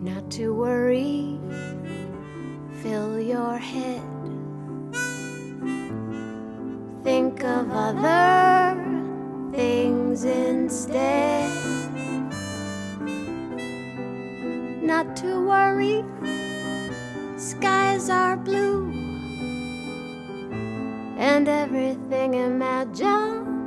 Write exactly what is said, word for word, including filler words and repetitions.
not to worry, fill your head. Think of other things instead. Not to worry, skies are blue, and everything imagined